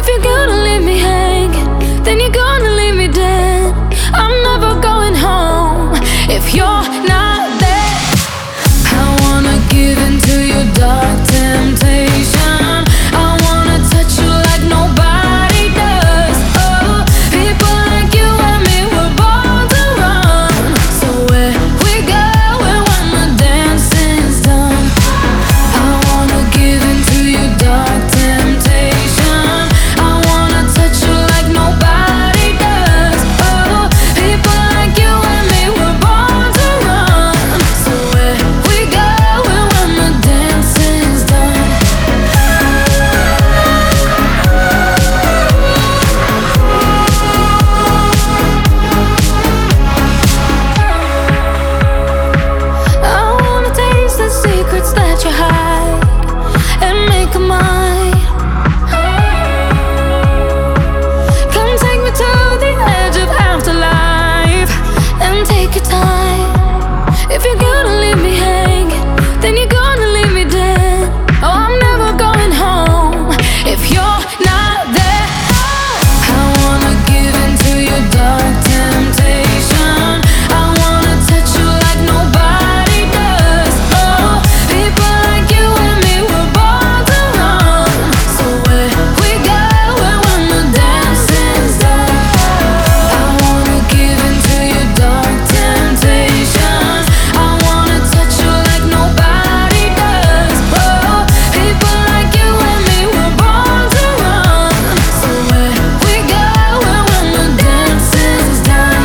If you're gonna leave me hanging, then you're gonna leave me dead. I'm never going home if you're not there. I wanna give into your dark temptation. I wanna touch you like nobody does. Oh, people like you and me were born to run. So where we going when the dancing's done? I wanna give into your dark temptation. I wanna touch you like nobody does. Oh, people like you and me were born to run. So where we going when the dancing's done? I wanna taste the secrets that you hide and make 'em mine. Come take me to the edge of afterlife and take your time. If you're gonna leave me hanging, then you're gonna leave me dead. Oh, I'm never going home if you're not there. I wanna give into your dark temptation. I wanna touch you like nobody does. Oh, people like you and me were born to run. So where we going when the dancing's done? I wanna give into your dark temptation. I wanna touch you like nobody does. Oh, people like you and me were born to run. So where we going when the dancing's done?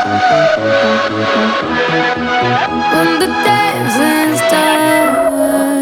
When the dancing's done.